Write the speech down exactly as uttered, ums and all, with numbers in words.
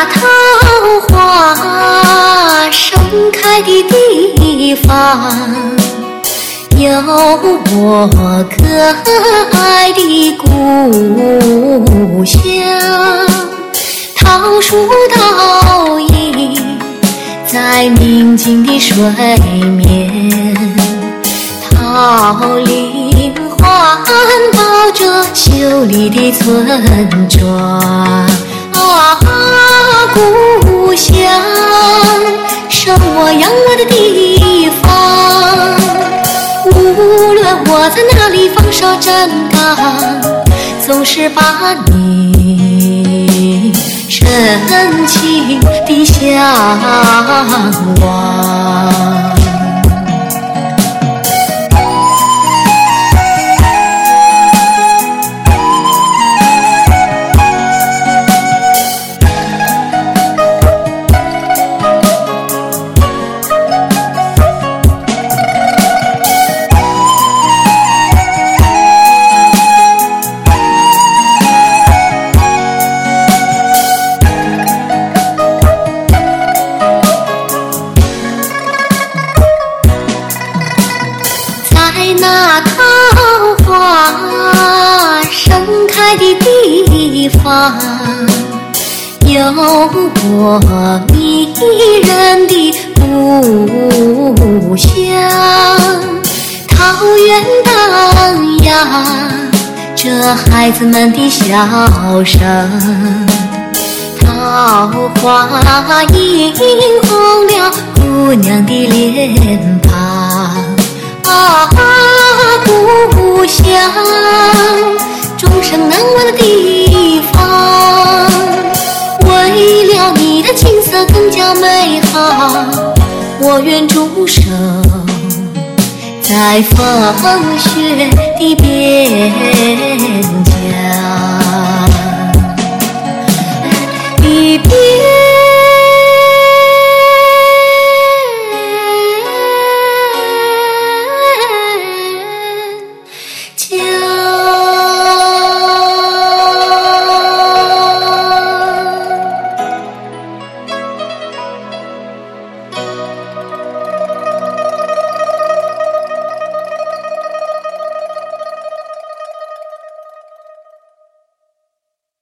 那桃花盛开的地方，有我可爱的故乡。桃树倒影在宁静的水面，桃林环抱着秀丽的村庄。啊，故乡是我仰望的地方，无论我在哪里放手站岗，总是把你深情地向往。那桃花盛开的地方，有我迷人的故乡。桃源荡漾着孩子们的笑声，桃花映红了姑娘的脸庞。啊，故乡，终生难忘的地方。为了你的景色更加美好，我愿驻守在风雪的边